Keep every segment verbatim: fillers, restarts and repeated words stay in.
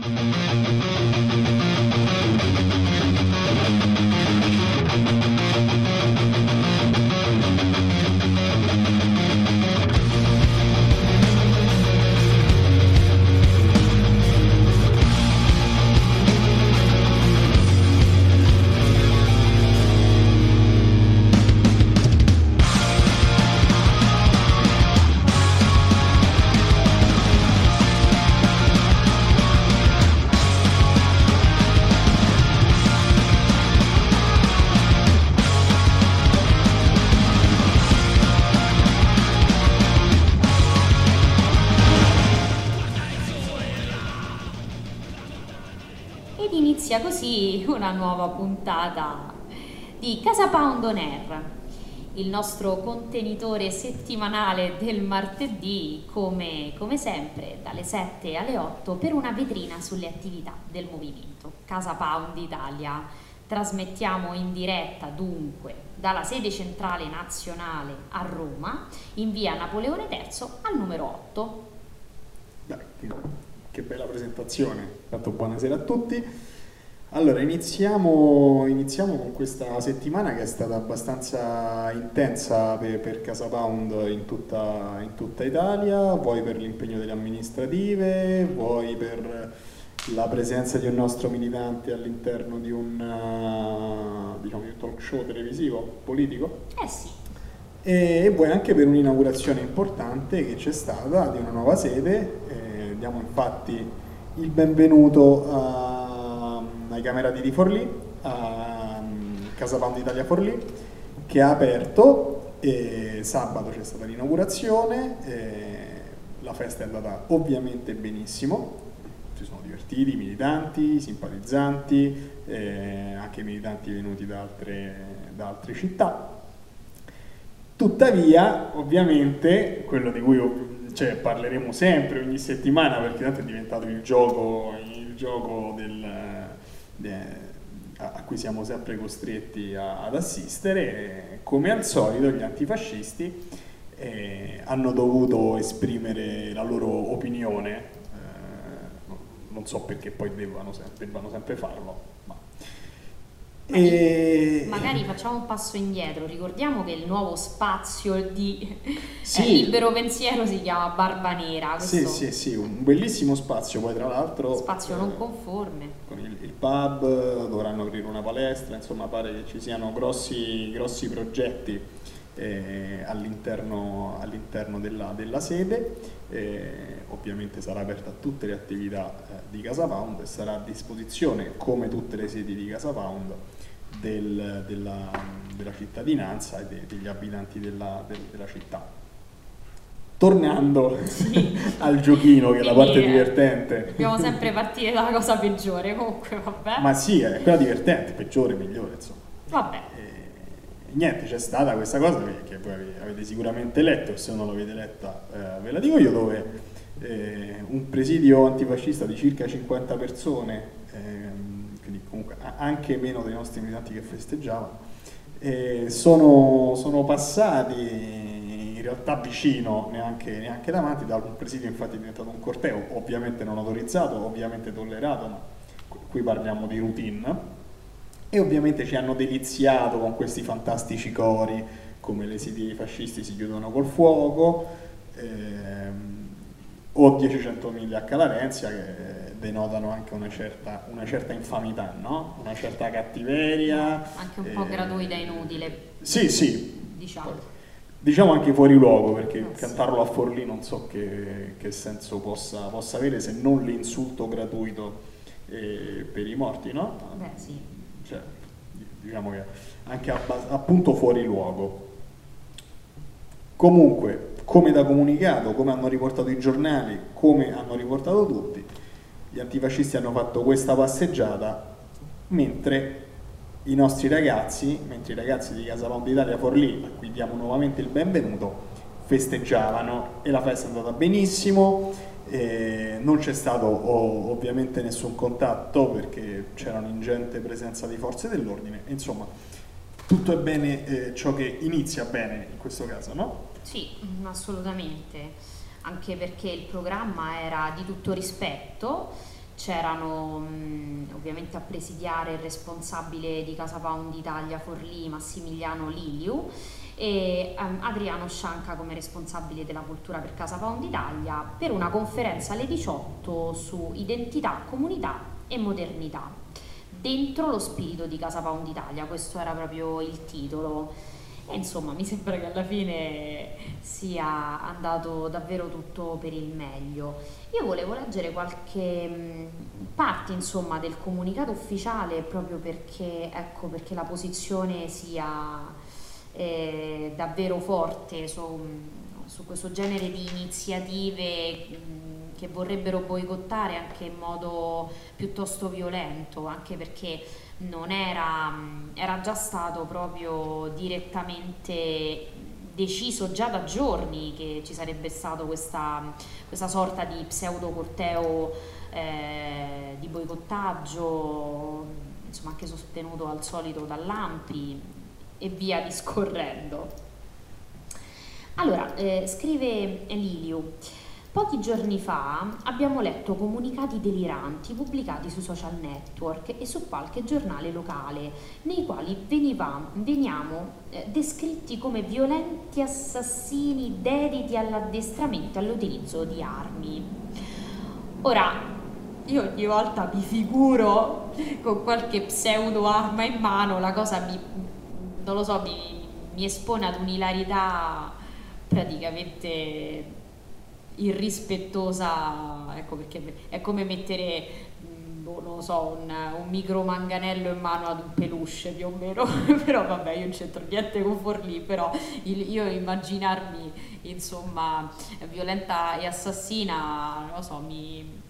Inizia così una nuova puntata di Casa Pound On Air, il nostro contenitore settimanale del martedì, come, come sempre dalle sette alle otto, per una vetrina sulle attività del movimento Casa Pound Italia. Trasmettiamo in diretta dunque dalla sede centrale nazionale a Roma, in via Napoleone terzo al numero otto. Dai, che bella presentazione, tanto buonasera a tutti. Allora, iniziamo, iniziamo con questa settimana che è stata abbastanza intensa per, per Casa Pound in tutta, in tutta Italia, vuoi per l'impegno delle amministrative, vuoi per la presenza di un nostro militante all'interno di un, uh, diciamo, di un talk show televisivo, politico. Eh sì. E, e vuoi anche per un'inaugurazione importante che c'è stata di una nuova sede. Eh, diamo infatti il benvenuto a ai Camerati di Forlì, a Casa Pound Italia Forlì, che ha aperto e sabato c'è stata l'inaugurazione, la festa è andata ovviamente benissimo, si sono divertiti i militanti, simpatizzanti, eh, anche militanti venuti da altre, da altre città. Tuttavia, ovviamente, quello di cui cioè, parleremo sempre, ogni settimana, perché tanto è diventato il gioco, il gioco del... a cui siamo sempre costretti a, ad assistere, come al solito gli antifascisti eh, hanno dovuto esprimere la loro opinione, eh, non so perché poi debbano sempre, debbano sempre farlo, ma... E... magari facciamo un passo indietro, ricordiamo che il nuovo spazio di sì. eh, libero pensiero si chiama Barba Nera. Questo... Sì, sì, sì, un bellissimo spazio, poi tra l'altro spazio eh, non conforme. Con il, il pub, dovranno aprire una palestra, insomma pare che ci siano grossi, grossi progetti eh, all'interno, all'interno della, della sede. Eh, ovviamente sarà aperta a tutte le attività eh, di Casa Pound e sarà a disposizione, come tutte le sedi di Casa Pound, Del, della, della cittadinanza e de, degli abitanti della, de, della città. Tornando sì. al giochino, che è la parte divertente. Dobbiamo sempre partire dalla cosa peggiore, comunque vabbè. Ma sì, è quella divertente, peggiore, migliore, insomma. Vabbè. E, niente, c'è stata questa cosa che voi avete sicuramente letto, se non l'avete letta eh, ve la dico io, dove eh, un presidio antifascista di circa cinquanta persone, eh, quindi comunque anche meno dei nostri militanti che festeggiavano, eh, sono, sono passati in realtà vicino, neanche, neanche davanti, da un presidio infatti è diventato un corteo, ovviamente non autorizzato, ovviamente tollerato, ma qui parliamo di routine, e ovviamente ci hanno deliziato con questi fantastici cori, come le sedi fascisti si chiudono col fuoco, ehm, o diecicentomila a Calarenzia, che denotano anche una certa, una certa infamità, no? Una certa cattiveria. Anche un eh, po' gratuita e inutile. Sì, sì. Diciamo. Diciamo anche fuori luogo, perché eh, cantarlo sì. a Forlì non so che, che senso possa, possa avere, se non l'insulto gratuito eh, per i morti, no? Beh, sì. Cioè, diciamo che anche appunto fuori luogo. Comunque, come da comunicato, come hanno riportato i giornali, come hanno riportato tutti, gli antifascisti hanno fatto questa passeggiata mentre i nostri ragazzi, mentre i ragazzi di Casa Pound Italia Forlì, a cui diamo nuovamente il benvenuto, festeggiavano, e la festa è andata benissimo, eh, non c'è stato oh, ovviamente nessun contatto perché c'era un'ingente presenza di forze dell'ordine, insomma tutto è bene eh, ciò che inizia bene in questo caso, no? Sì, assolutamente, anche perché il programma era di tutto rispetto, c'erano ovviamente a presidiare il responsabile di Casa Pound Italia Forlì, Massimiliano Liliu, e um, Adriano Scianca come responsabile della cultura per Casa Pound Italia, per una conferenza alle diciotto su identità, comunità e modernità, dentro lo spirito di Casa Pound Italia. Questo era proprio il titolo. E insomma mi sembra che alla fine sia andato davvero tutto per il meglio. Io volevo leggere qualche mh, parte insomma del comunicato ufficiale, proprio perché, ecco, perché la posizione sia eh, davvero forte su, su questo genere di iniziative mh, che vorrebbero boicottare anche in modo piuttosto violento, anche perché non era, era già stato proprio direttamente deciso già da giorni che ci sarebbe stato questa, questa sorta di pseudo corteo eh, di boicottaggio, insomma anche sostenuto al solito dall'A M P I e via discorrendo. Allora, eh, scrive Liliu: pochi giorni fa abbiamo letto comunicati deliranti pubblicati sui social network e su qualche giornale locale, nei quali veniva, veniamo eh, descritti come violenti assassini dediti all'addestramento e all'utilizzo di armi. Ora, io ogni volta mi figuro con qualche pseudo arma in mano, la cosa mi, non lo so, mi, mi espone ad un'ilarità praticamente irrispettosa, ecco, perché è come mettere, boh, non lo so, un, un micro manganello in mano ad un peluche più o meno. Però vabbè, io non c'entro niente con Forlì, però il, io immaginarmi insomma violenta e assassina, non lo so, mi...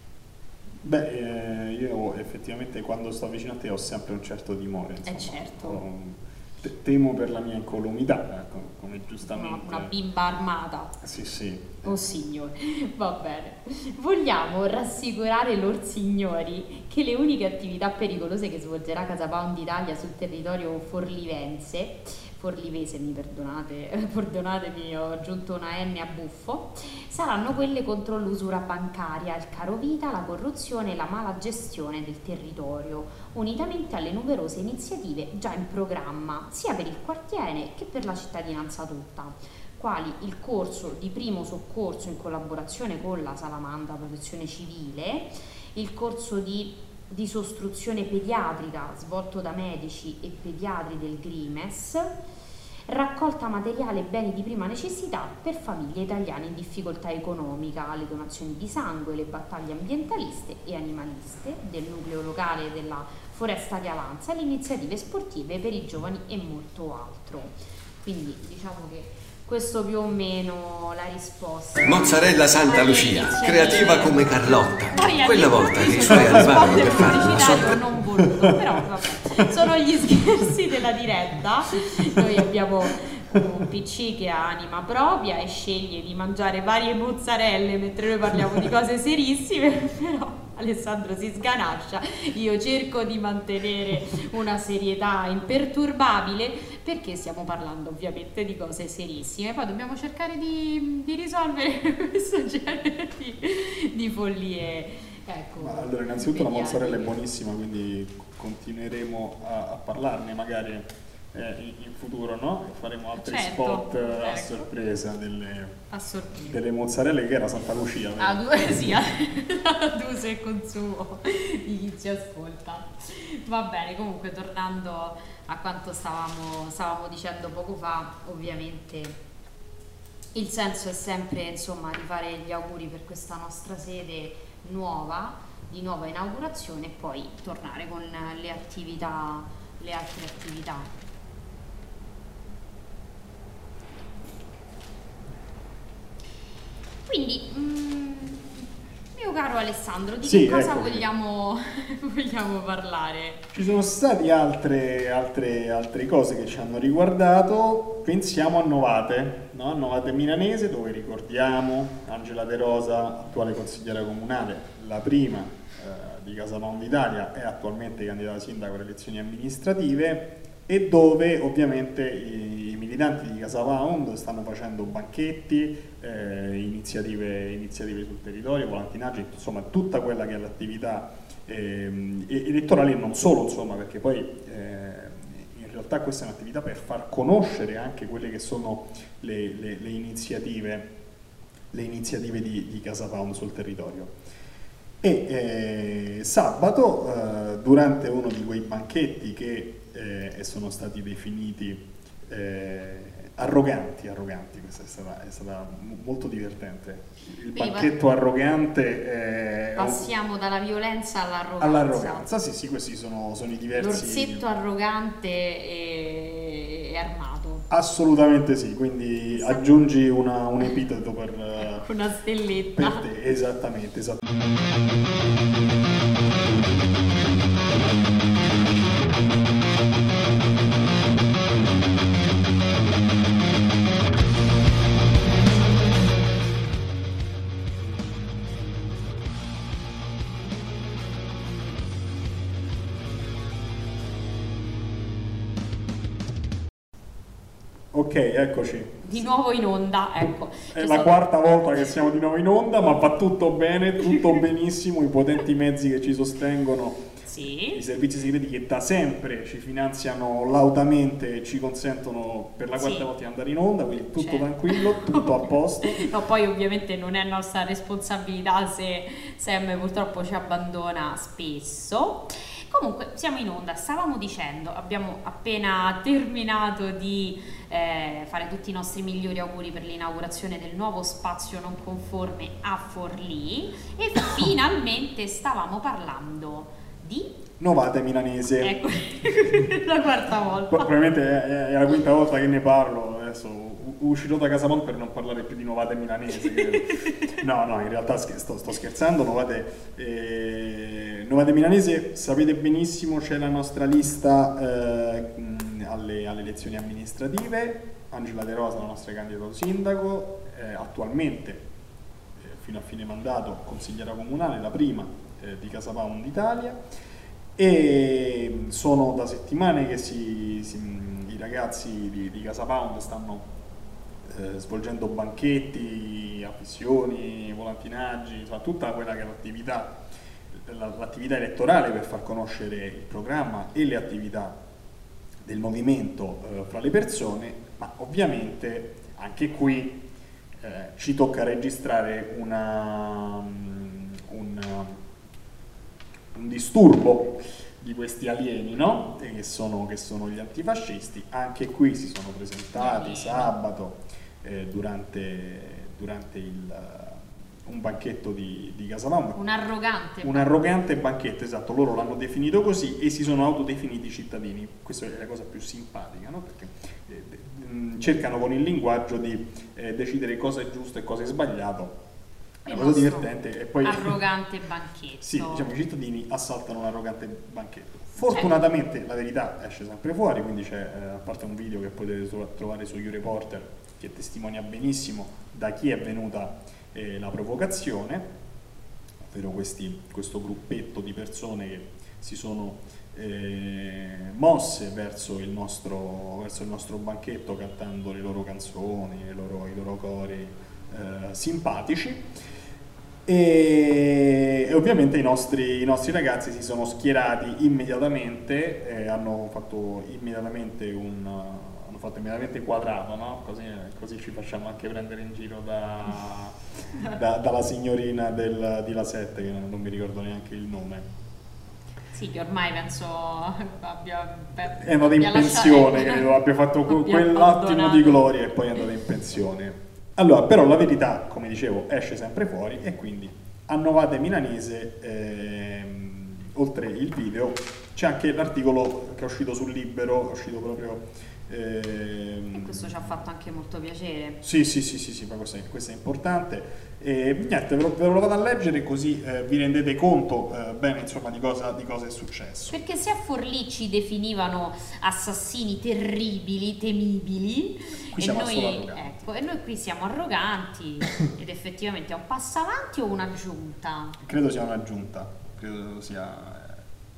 Beh, eh, io effettivamente quando sto vicino a te ho sempre un certo timore, insomma. Eh certo. Ho, temo per la mia incolumità, ecco, come giustamente... Una, una bimba armata. Sì, sì. Oh signore, va bene. Vogliamo rassicurare lor signori che le uniche attività pericolose che svolgerà Casa Pound Italia sul territorio forlivense, forlivese, mi perdonate, perdonatemi, ho aggiunto una N a buffo, saranno quelle contro l'usura bancaria, il carovita, la corruzione e la mala gestione del territorio, unitamente alle numerose iniziative già in programma, sia per il quartiere che per la cittadinanza tutta, quali il corso di primo soccorso in collaborazione con la Salamandra Protezione Civile, il corso di disostruzione pediatrica svolto da medici e pediatri del Grimes, raccolta materiale e beni di prima necessità per famiglie italiane in difficoltà economica, le donazioni di sangue, le battaglie ambientaliste e animaliste del nucleo locale della Foresta di Avanza, le iniziative sportive per i giovani e molto altro. Quindi diciamo che questo più o meno la risposta. Mozzarella Santa Lucia, creativa come Carlotta. Poi Quella volta che i suoi arrivarono per fare una sorpresa. Non voluto, però vabbè, sono gli scherzi della diretta. Noi abbiamo un P C che ha anima propria e sceglie di mangiare varie mozzarelle mentre noi parliamo di cose serissime, però Alessandro si sganascia, io cerco di mantenere una serietà imperturbabile perché stiamo parlando ovviamente di cose serissime, poi dobbiamo cercare di, di risolvere questo genere di, di follie. Ecco, Ma allora, innanzitutto la mozzarella è buonissima, quindi continueremo a, a parlarne magari eh, in, in futuro, no? E faremo altri certo, spot ecco. a sorpresa delle, a sorpresa delle mozzarelle, che era Santa Lucia. a due, sì, ad uso e consumo di chi ci ascolta. Va bene, comunque tornando a quanto stavamo, stavamo dicendo poco fa, ovviamente il senso è sempre insomma rifare gli auguri per questa nostra sede nuova, di nuova inaugurazione, e poi tornare con le attività, le altre attività. Quindi mh, mio caro Alessandro, di sì, che cosa eccomi. vogliamo, vogliamo parlare? Ci sono state altre, altre, altre cose che ci hanno riguardato. Pensiamo a Novate, no? A Novate Milanese, dove ricordiamo Angela De Rosa, attuale consigliera comunale, la prima eh, di Casa Pound Italia, è attualmente candidata sindaco alle elezioni amministrative. e dove ovviamente i, i militanti di Casa Pound stanno facendo banchetti, eh, iniziative, iniziative sul territorio, volantinaggi, insomma tutta quella che è l'attività ehm, elettorale e non solo, insomma, perché poi eh, in realtà questa è un'attività per far conoscere anche quelle che sono le, le, le iniziative, le iniziative di, di Casa Pound sul territorio. E eh, sabato, eh, durante uno di quei banchetti che eh, sono stati definiti eh, arroganti, arroganti, questa è stata, è stata molto divertente. Il Quindi banchetto arrogante. Eh, passiamo dalla violenza all'arroganza. All'arroganza, sì, sì, questi sono, sono i diversi. L'orsetto arrogante e, e armato. Assolutamente sì, quindi sì. Aggiungi una, un epiteto per una stelletta. Per te, esattamente, esattamente. Ok, eccoci. Di nuovo in onda, ecco. È la stato... quarta volta che siamo di nuovo in onda, ma va tutto bene, tutto benissimo, i potenti mezzi che ci sostengono, sì. I servizi segreti che da sempre ci finanziano lautamente e ci consentono per la quarta sì. volta di andare in onda, quindi tutto certo. tranquillo, tutto a posto. No, poi ovviamente non è nostra responsabilità se Sam purtroppo ci abbandona spesso. Comunque siamo in onda, stavamo dicendo, abbiamo appena terminato di eh, fare tutti i nostri migliori auguri per l'inaugurazione del nuovo spazio non conforme a Forlì e finalmente stavamo parlando di Novate Milanese. Ecco, la quarta volta. Probabilmente è, è la quinta volta che ne parlo, adesso uscirò da Casa Pound per non parlare più di Novate Milanese. no, no, in realtà sto, sto scherzando, Novate, eh, Novate Milanese, sapete benissimo, c'è la nostra lista eh, alle, alle elezioni amministrative, Angela De Rosa, la nostra candidata sindaco, eh, attualmente, eh, fino a fine mandato, consigliera comunale, la prima eh, di Casa Pound Italia, e sono da settimane che si, si, i ragazzi di, di Casa Pound stanno Eh, svolgendo banchetti, affissioni, volantinaggi, insomma tutta quella che è l'attività l'attività elettorale per far conoscere il programma e le attività del movimento eh, fra le persone, ma ovviamente anche qui eh, ci tocca registrare una, um, un, un disturbo di questi alieni, no? E che sono, che sono gli antifascisti. Anche qui si sono presentati sabato eh, durante, durante il, uh, un banchetto di, di Casa Pound. Un arrogante. Un arrogante banchetto, esatto, loro l'hanno definito così e si sono autodefiniti cittadini. Questa è la cosa più simpatica, no? Perché eh, mh, cercano con il linguaggio di eh, decidere cosa è giusto e cosa è sbagliato. È una cosa divertente e poi arrogante banchetto. Sì, diciamo i cittadini assaltano un arrogante banchetto. Fortunatamente certo. La verità esce sempre fuori, quindi c'è eh, a parte un video che potete trovare su YouReporter che testimonia benissimo da chi è venuta eh, la provocazione, ovvero questi, questo gruppetto di persone che si sono eh, mosse verso il, nostro, verso il nostro banchetto cantando le loro canzoni, le loro, i loro cori eh, simpatici. E, e ovviamente i nostri, i nostri ragazzi si sono schierati immediatamente, eh, hanno fatto immediatamente un hanno fatto immediatamente quadrato, no? Così, così ci facciamo anche prendere in giro da, da, dalla signorina del, di La Sette, che non mi ricordo neanche il nome. Sì, che ormai penso abbia, è andata in pensione, lasciato, credo abbia fatto quell'attimo di gloria e poi è andata in pensione. Allora, però la verità, come dicevo, esce sempre fuori e quindi a Novate Milanese, ehm, oltre il video, c'è anche l'articolo che è uscito sul Libero, è uscito proprio... Ehm, e questo ci ha fatto anche molto piacere. Sì, sì, sì, sì, sì, ma questo è, questo è importante. E niente, ve lo, ve lo vado a leggere così eh, vi rendete conto eh, bene insomma di cosa, di cosa è successo. Perché se a Forlì ci definivano assassini terribili, temibili, qui e siamo noi, solo arroganti. Ecco, e noi qui siamo arroganti ed effettivamente è un passo avanti o un'aggiunta? Credo sia un'aggiunta, credo sia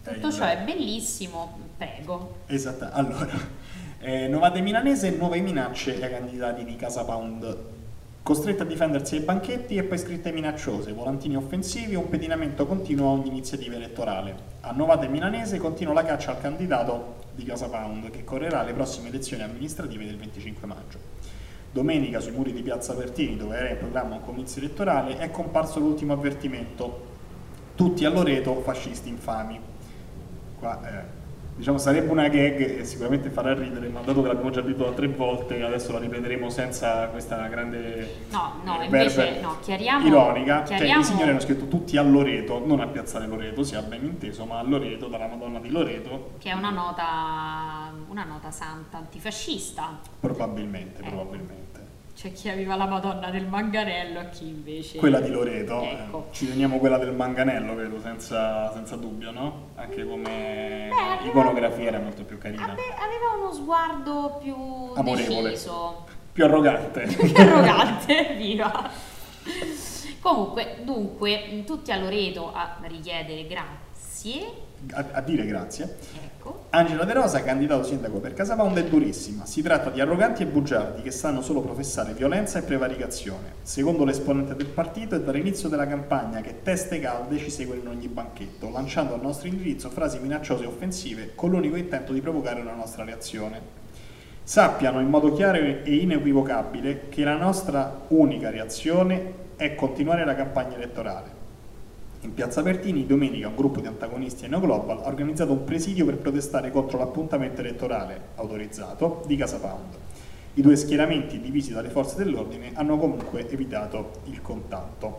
Tutto ciò è bellissimo, prego. Esatto, allora, eh, Novate Milanese, nuove minacce ai candidati di Casa Pound. Costretta a difendersi ai banchetti e poi scritte minacciose, volantini offensivi e un pedinamento continuo a ogni iniziativa elettorale. A Novate Milanese continua la caccia al candidato di Casa Pound che correrà alle prossime elezioni amministrative del venticinque maggio. Domenica sui muri di Piazza Pertini, dove era in programma un comizio elettorale, è comparso l'ultimo avvertimento: tutti a Loreto, fascisti infami. Qua, eh, diciamo, sarebbe una gag e sicuramente farà ridere, ma dato che l'abbiamo già detto tre volte, adesso la ripeteremo senza questa grande no, no, eh, invece, no, chiariamo, ironica. chiariamo... Cioè, i signori hanno scritto tutti a Loreto, non a Piazzale Loreto, sia ben inteso, ma a Loreto, dalla Madonna di Loreto. Che è una nota, una nota santa antifascista. Probabilmente, ecco. probabilmente. C'è chi aveva la Madonna del Manganello e chi invece... Quella di Loreto, ecco. eh, ci teniamo quella del Manganello, credo, senza, senza dubbio, no? Anche come Beh, aveva, iconografia era molto più carina. Ave, aveva uno sguardo più amorevole, deciso. più arrogante. Più arrogante, viva! Comunque, dunque, tutti a Loreto a richiedere grazie. A, a dire grazie. Ecco. Angela De Rosa, candidato sindaco per Casa Pound, è durissima. Si tratta di arroganti e bugiardi che sanno solo professare violenza e prevaricazione. Secondo l'esponente del partito, è dall'inizio della campagna che teste calde ci seguono in ogni banchetto, lanciando al nostro indirizzo frasi minacciose e offensive con l'unico intento di provocare una nostra reazione. Sappiano in modo chiaro e inequivocabile che la nostra unica reazione è continuare la campagna elettorale. In Piazza Pertini, domenica, un gruppo di antagonisti a Neoglobal ha organizzato un presidio per protestare contro l'appuntamento elettorale autorizzato di Casa Pound. I due schieramenti, divisi dalle forze dell'ordine, hanno comunque evitato il contatto.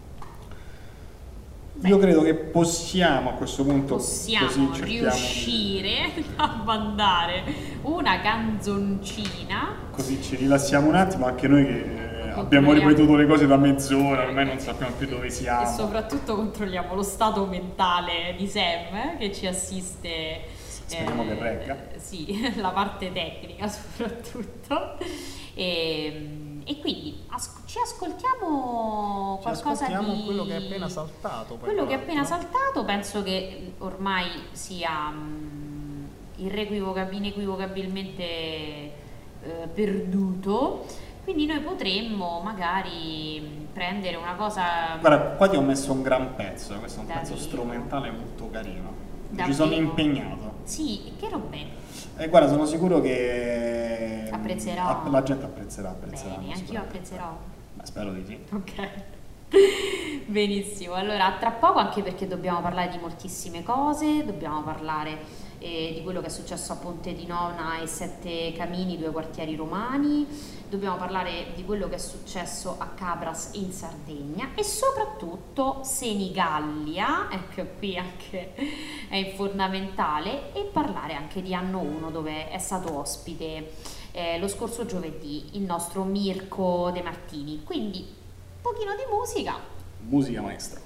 Beh, io credo che possiamo a questo punto possiamo così riuscire di... a mandare una canzoncina, così ci rilassiamo un attimo anche noi che abbiamo ripetuto le cose da mezz'ora, ormai non sappiamo più dove siamo. E soprattutto controlliamo lo stato mentale di Sam, eh, che ci assiste. Speriamo eh, che regga. Sì, la parte tecnica soprattutto. E, e quindi as- ci ascoltiamo ci qualcosa ascoltiamo di... quello che è appena saltato. Poi quello che è appena saltato, penso che ormai sia mh, irrequivoca- inequivocabilmente eh, perduto. Quindi noi potremmo magari prendere una cosa... Guarda, qua ti ho messo un gran pezzo, questo è un Davvero? pezzo strumentale molto carino. Davvero? Ci sono impegnato. Sì, che robe. E guarda, sono sicuro che Apprezzerò. la gente apprezzerà, apprezzerà. Bene, anch'io apprezzerò. Ma spero di sì. Ok. Benissimo, allora tra poco, anche perché dobbiamo parlare di moltissime cose, dobbiamo parlare eh, di quello che è successo a Ponte di Nona e Sette Camini, due quartieri romani, dobbiamo parlare di quello che è successo a Cabras in Sardegna e soprattutto Senigallia, ecco qui anche è fondamentale, e parlare anche di Anno uno, dove è stato ospite eh, lo scorso giovedì il nostro Mirko De Martini. Quindi un pochino di musica. Musica maestra.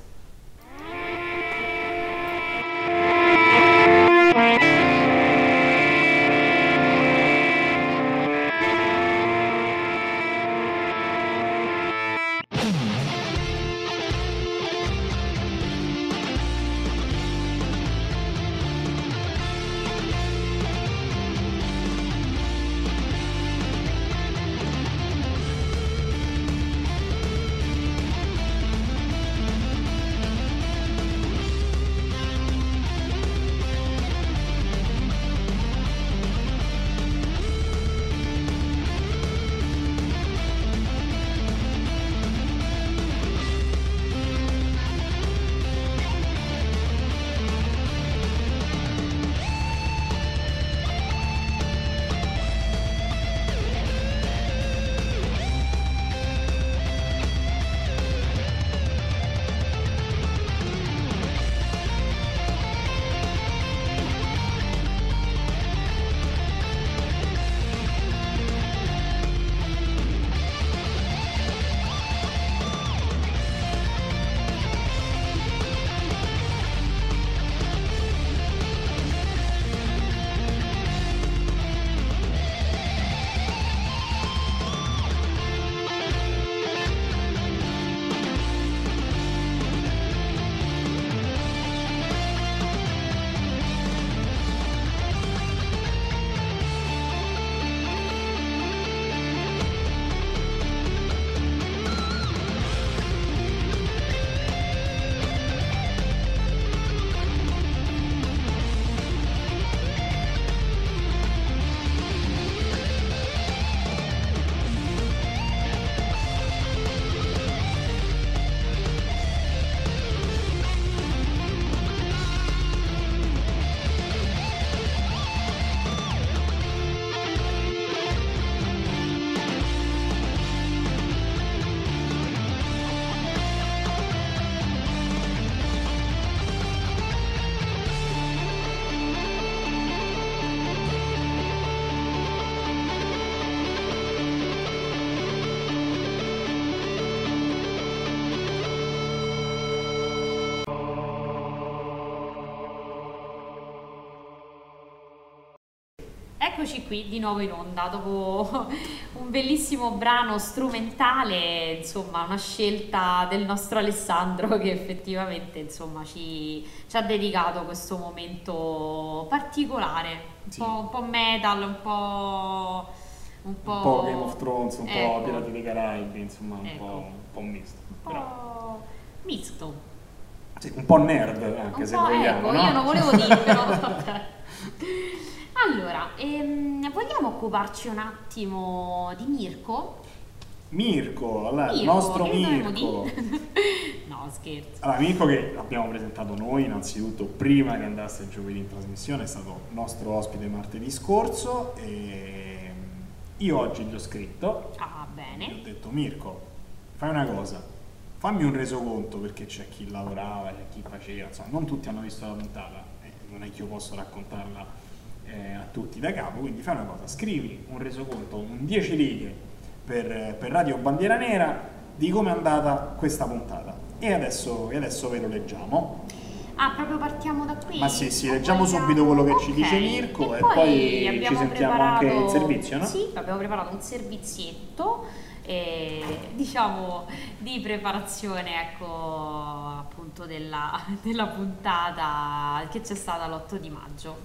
Eccoci qui di nuovo in onda dopo un bellissimo brano strumentale, insomma una scelta del nostro Alessandro che effettivamente insomma ci, ci ha dedicato questo momento particolare, un, Sì. po', un po' metal, un po'... Un po', un po' Game of Thrones, un ecco. po' Pirati dei Caraibi, insomma un, Ecco. po', un po' misto. un po' Però, misto. sì, un po' nerd anche Un se po', vogliamo, ecco, no? io non volevo dirvelo, vabbè. Allora, ehm, vogliamo occuparci un attimo di Mirko? Mirko, allora, il Mirko, nostro che dovremmo Mirko. dire? No, scherzo. Allora, Mirko che abbiamo presentato noi innanzitutto prima che andasse il giovedì in trasmissione, è stato nostro ospite martedì scorso e io oggi gli ho scritto, Ah, gli ho bene. detto Mirko, fai una cosa, fammi un resoconto perché c'è chi lavorava, c'è chi faceva, insomma non tutti hanno visto la puntata, eh, non è che io posso raccontarla eh, a tutti da capo, quindi fai una cosa, scrivi un resoconto, un dieci righe per, per Radio Bandiera Nera di come è andata questa puntata e adesso, e adesso ve lo leggiamo. Ah, proprio partiamo da qui? Ma sì, sì, O leggiamo vogliamo- subito quello che Ok. ci dice Mirko e poi poi abbiamo ci sentiamo preparato... anche il servizio, no? Sì, abbiamo preparato un servizietto, eh, diciamo, di preparazione, ecco, appunto della, della puntata che c'è stata l'otto di maggio.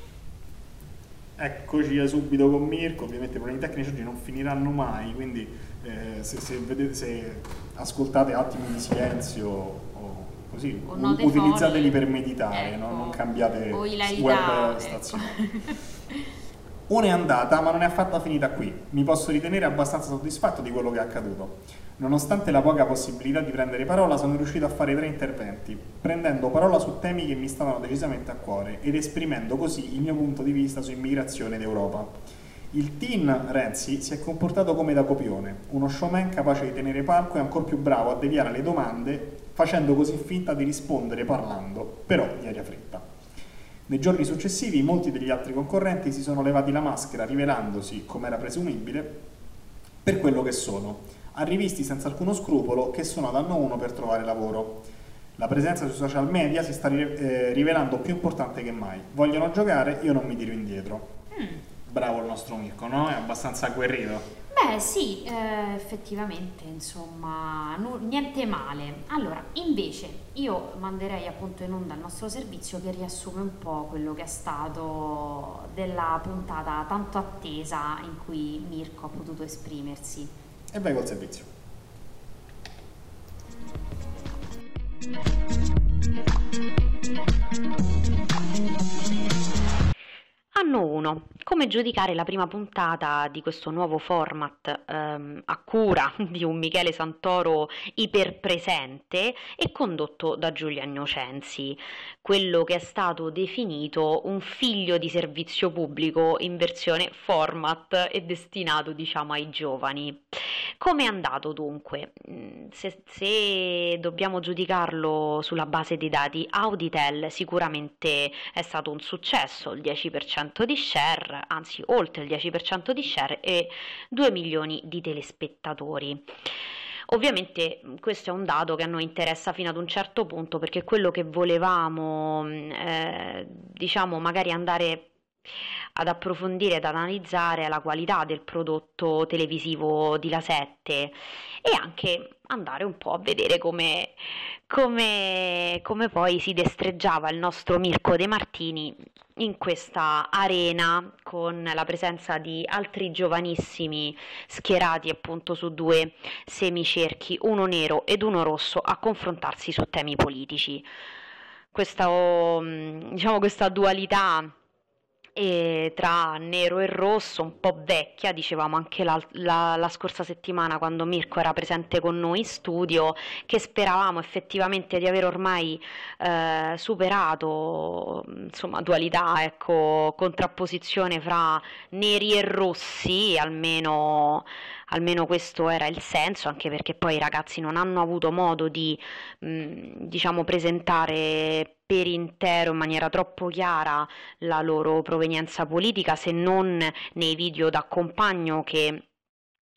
Eccoci subito con Mirko, ovviamente i problemi tecnici oggi non finiranno mai, quindi eh, se, se, vedete, se ascoltate attimi di silenzio o così, O u- note utilizzateli folli. per meditare, Ecco. no? Non cambiate O ilarità, web ecco. stazione. Una è andata, ma non è affatto finita qui. Mi posso ritenere abbastanza soddisfatto di quello che è accaduto. Nonostante la poca possibilità di prendere parola, sono riuscito a fare tre interventi, prendendo parola su temi che mi stavano decisamente a cuore ed esprimendo così il mio punto di vista su immigrazione ed Europa. Il teen Renzi si è comportato come da copione, uno showman capace di tenere palco e ancor più bravo a deviare le domande, facendo così finta di rispondere parlando, però di aria fretta. Nei giorni successivi molti degli altri concorrenti si sono levati la maschera rivelandosi, come era presumibile, per quello che sono, arrivisti senza alcuno scrupolo che sono ad anno uno per trovare lavoro. La presenza sui social media si sta ri- eh, rivelando più importante che mai. Vogliono giocare, io non mi tiro indietro. Mm. Bravo il nostro Mirko, no? È abbastanza agguerrito. Beh sì, eh, effettivamente, insomma, nu- niente male. Allora, invece, io manderei appunto in onda il nostro servizio che riassume un po' quello che è stato della puntata tanto attesa in cui Mirko ha potuto esprimersi. E vai col servizio. Anno uno. Come giudicare la prima puntata di questo nuovo format ehm, a cura di un Michele Santoro iperpresente e condotto da Giulia Gnocenzi, quello che è stato definito un figlio di servizio pubblico in versione format e destinato, diciamo, ai giovani. Come è andato dunque? Mm, Se, se dobbiamo giudicarlo sulla base dei dati Auditel, sicuramente è stato un successo, il dieci per cento di share, anzi oltre il dieci per cento di share e due milioni di telespettatori. Ovviamente mh, questo è un dato che a noi interessa fino ad un certo punto perché quello che volevamo, mh, eh, diciamo, magari andare ad approfondire ed analizzare è la qualità del prodotto televisivo di La sette e anche andare un po' a vedere come, come, come poi si destreggiava il nostro Mirko De Martini in questa arena con la presenza di altri giovanissimi schierati appunto su due semicerchi, uno nero ed uno rosso, a confrontarsi su temi politici. Questa, oh, diciamo, questa dualità e tra nero e rosso, un po' vecchia, dicevamo anche la, la, la scorsa settimana quando Mirko era presente con noi in studio, che speravamo effettivamente di aver ormai eh, superato, insomma, dualità, ecco, contrapposizione fra neri e rossi, almeno, almeno questo era il senso, anche perché poi i ragazzi non hanno avuto modo di, mh, diciamo, presentare per intero in maniera troppo chiara la loro provenienza politica, se non nei video d'accompagno che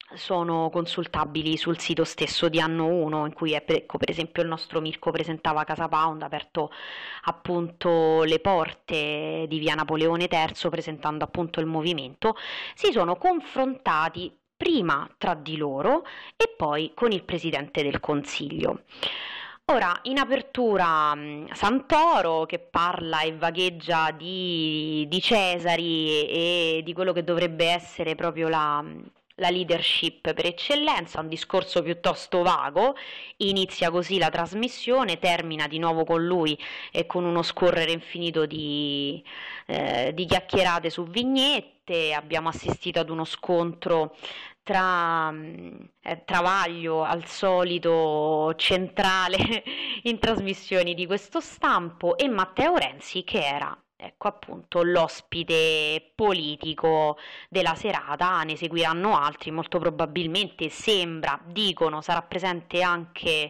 sono consultabili sul sito stesso di Anno uno, in cui è, ecco, per esempio il nostro Mirko presentava Casa Pound, ha aperto appunto le porte di via Napoleone terzo presentando appunto il movimento. Si sono confrontati prima tra di loro e poi con il Presidente del Consiglio. Ora, in apertura Santoro che parla e vagheggia di, di Cesari e di quello che dovrebbe essere proprio la, la leadership per eccellenza, un discorso piuttosto vago, inizia così la trasmissione, termina di nuovo con lui e con uno scorrere infinito di, eh, di chiacchierate su vignette. Abbiamo assistito ad uno scontro tra eh, Travaglio, al solito centrale in trasmissioni di questo stampo, e Matteo Renzi, che era, ecco appunto, l'ospite politico della serata. Ne seguiranno altri, molto probabilmente, sembra, dicono, sarà presente anche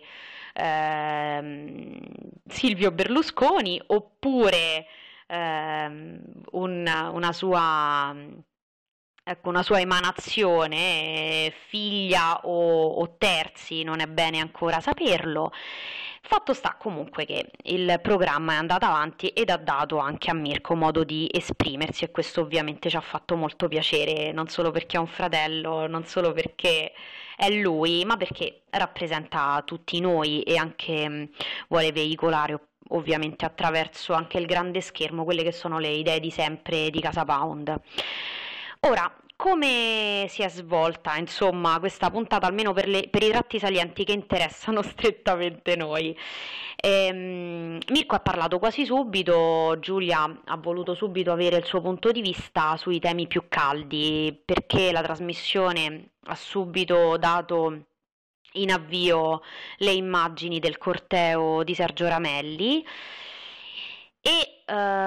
ehm, Silvio Berlusconi, oppure ehm, un, una sua... ecco, una sua emanazione, figlia o, o terzi, non è bene ancora saperlo. Fatto sta comunque che il programma è andato avanti ed ha dato anche a Mirko modo di esprimersi, e questo ovviamente ci ha fatto molto piacere, non solo perché è un fratello, non solo perché è lui, ma perché rappresenta tutti noi e anche mh, vuole veicolare ovviamente attraverso anche il grande schermo quelle che sono le idee di sempre di Casa Pound. Ora, come si è svolta, insomma, questa puntata, almeno per, le, per i tratti salienti che interessano strettamente noi? Ehm, Mirko ha parlato quasi subito, Giulia ha voluto subito avere il suo punto di vista sui temi più caldi, perché la trasmissione ha subito dato in avvio le immagini del corteo di Sergio Ramelli. E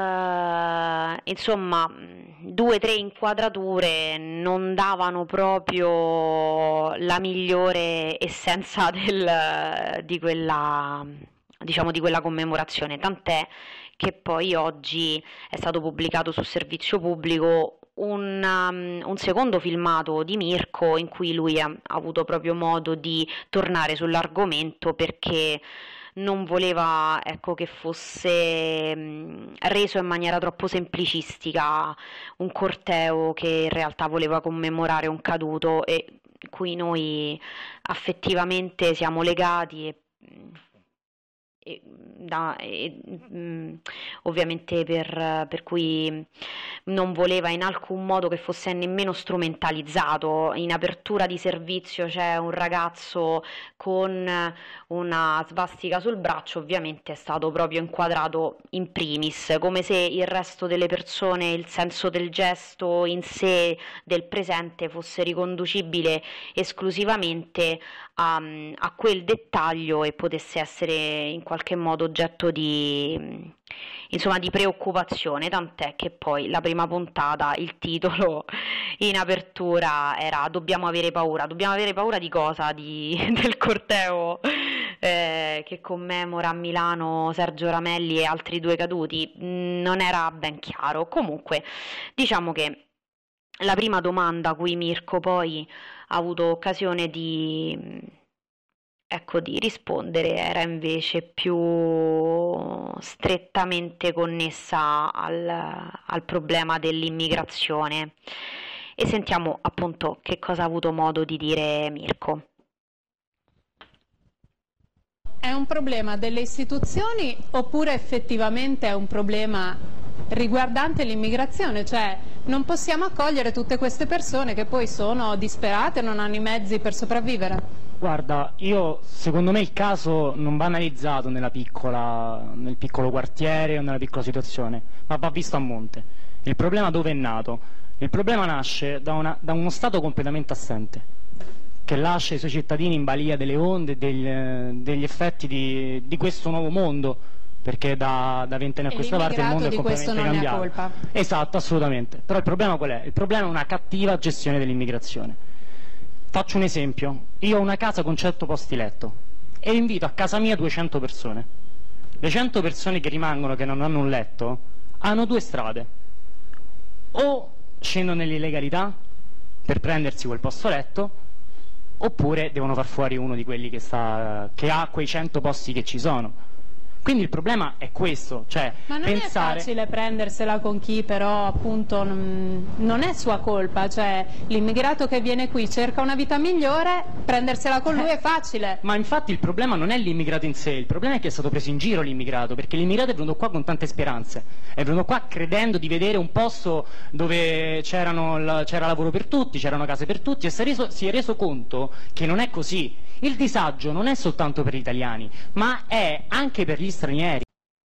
uh, insomma, due o tre inquadrature non davano proprio la migliore essenza del, di quella, diciamo, di quella commemorazione, tant'è che poi oggi è stato pubblicato sul servizio pubblico un, um, un secondo filmato di Mirko in cui lui ha, ha avuto proprio modo di tornare sull'argomento, perché non voleva, ecco, che fosse mh, reso in maniera troppo semplicistica un corteo che in realtà voleva commemorare un caduto e cui noi affettivamente siamo legati e, e, da, e mh, ovviamente per, per cui non voleva in alcun modo che fosse nemmeno strumentalizzato. In apertura di servizio c'è un ragazzo con una svastica sul braccio, ovviamente è stato proprio inquadrato in primis, come se il resto delle persone, il senso del gesto in sé, del presente, fosse riconducibile esclusivamente a, a quel dettaglio e potesse essere in qualche modo oggetto di, insomma, di preoccupazione, tant'è che poi la prima puntata, il titolo in apertura era "Dobbiamo avere paura". Dobbiamo avere paura di cosa? Di, del corteo eh, che commemora a Milano Sergio Ramelli e altri due caduti? Non era ben chiaro. Comunque, diciamo che la prima domanda a cui Mirko poi ha avuto occasione di, ecco, di rispondere era invece più strettamente connessa al, al problema dell'immigrazione, e sentiamo appunto che cosa ha avuto modo di dire Mirko. È un problema delle istituzioni oppure effettivamente è un problema riguardante l'immigrazione? Cioè, non possiamo accogliere tutte queste persone che poi sono disperate e non hanno i mezzi per sopravvivere? Guarda, io secondo me il caso non va analizzato nella piccola, nel piccolo quartiere o nella piccola situazione, ma va visto a monte. Il problema dove è nato? Il problema nasce da, una, da uno Stato completamente assente, che lascia i suoi cittadini in balia delle onde, degli, degli effetti di, di questo nuovo mondo, perché da vent'anni a questa parte il mondo è completamente cambiato. Non è colpa. Esatto, assolutamente. Però il problema qual è? Il problema è una cattiva gestione dell'immigrazione. Faccio un esempio. Io ho una casa con cento posti letto e invito a casa mia duecento persone. Le cento persone che rimangono, che non hanno un letto, hanno due strade. O scendono nell'illegalità per prendersi quel posto letto, oppure devono far fuori uno di quelli che, sta, che ha quei cento posti che ci sono. Quindi il problema è questo, cioè ma non pensare... è facile prendersela con chi però appunto non, non è sua colpa, cioè l'immigrato che viene qui cerca una vita migliore, prendersela con lui è facile. Ma infatti il problema non è l'immigrato in sé, il problema è che è stato preso in giro l'immigrato, perché l'immigrato è venuto qua con tante speranze, è venuto qua credendo di vedere un posto dove c'era lavoro per tutti, c'erano case per tutti, e si è, reso, si è reso conto che non è così. Il disagio non è soltanto per gli italiani, ma è anche per gli stranieri.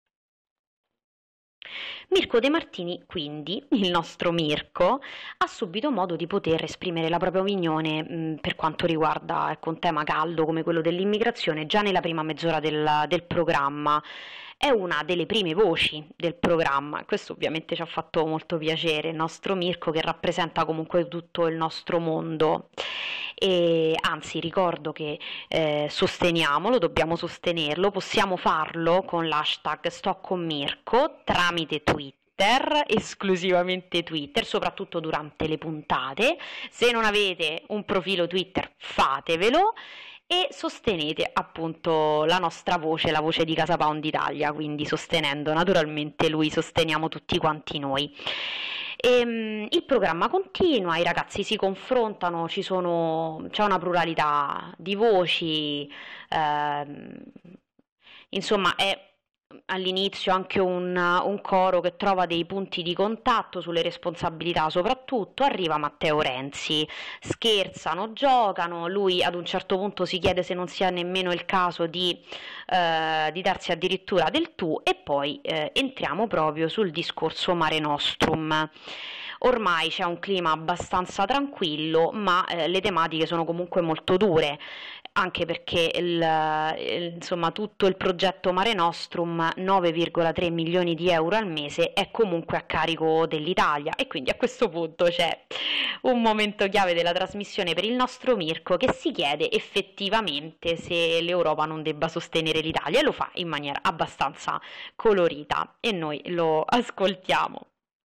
Mirko De Martini, quindi, il nostro Mirko, ha subito modo di poter esprimere la propria opinione mh, per quanto riguarda ecco, un tema caldo come quello dell'immigrazione già nella prima mezz'ora del, del programma. È una delle prime voci del programma, questo ovviamente ci ha fatto molto piacere, il nostro Mirko che rappresenta comunque tutto il nostro mondo. E anzi ricordo che eh, sosteniamolo, dobbiamo sostenerlo, possiamo farlo con l'hashtag Sto con Mirko tramite Twitter, esclusivamente Twitter, soprattutto durante le puntate. Se non avete un profilo Twitter fatevelo e sostenete appunto la nostra voce, la voce di Casa Pound Italia, quindi sostenendo naturalmente lui sosteniamo tutti quanti noi. E, um, il programma continua, i ragazzi si confrontano, ci sono, c'è una pluralità di voci, ehm, insomma è all'inizio anche un, un coro che trova dei punti di contatto sulle responsabilità, soprattutto arriva Matteo Renzi, scherzano, giocano, lui ad un certo punto si chiede se non sia nemmeno il caso di, eh, di darsi addirittura del tu, e poi eh, entriamo proprio sul discorso Mare Nostrum. Ormai c'è un clima abbastanza tranquillo, ma eh, le tematiche sono comunque molto dure, anche perché il, il, insomma, tutto il progetto Mare Nostrum, nove virgola tre milioni di euro al mese, è comunque a carico dell'Italia, e quindi a questo punto c'è un momento chiave della trasmissione per il nostro Mirko che si chiede effettivamente se l'Europa non debba sostenere l'Italia, e lo fa in maniera abbastanza colorita e noi lo ascoltiamo.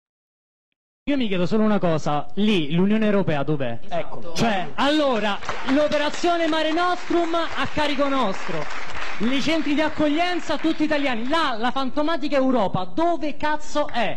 Io mi chiedo solo una cosa, lì l'Unione Europea dov'è? Esatto. Ecco, cioè, allora, l'operazione Mare Nostrum a carico nostro, i centri di accoglienza tutti italiani, là la fantomatica Europa dove cazzo è?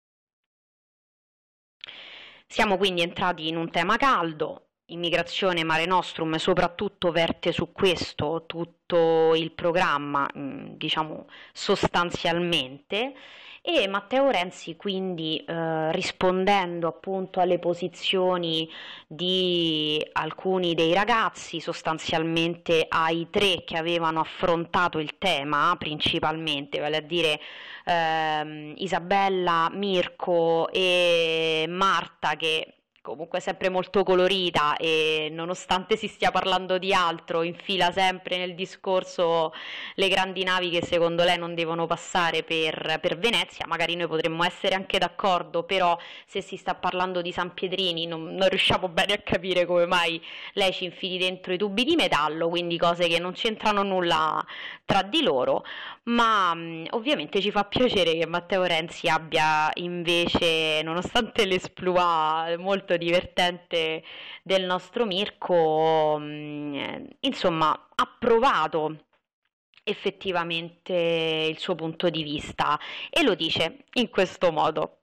Siamo quindi entrati in un tema caldo, immigrazione, Mare Nostrum, soprattutto verte su questo tutto il programma, diciamo sostanzialmente. E Matteo Renzi quindi eh, rispondendo appunto alle posizioni di alcuni dei ragazzi, sostanzialmente ai tre che avevano affrontato il tema principalmente, vale a dire ehm, Isabella, Mirko e Marta, che comunque sempre molto colorita e nonostante si stia parlando di altro infila sempre nel discorso le grandi navi che secondo lei non devono passare per, per Venezia. Magari noi potremmo essere anche d'accordo, però se si sta parlando di San Pietrini non, non riusciamo bene a capire come mai lei ci infili dentro i tubi di metallo, quindi cose che non c'entrano nulla tra di loro. Ma mh, ovviamente ci fa piacere che Matteo Renzi abbia invece, nonostante l'esploit molto divertente del nostro Mirko, mh, insomma ha provato effettivamente il suo punto di vista e lo dice in questo modo.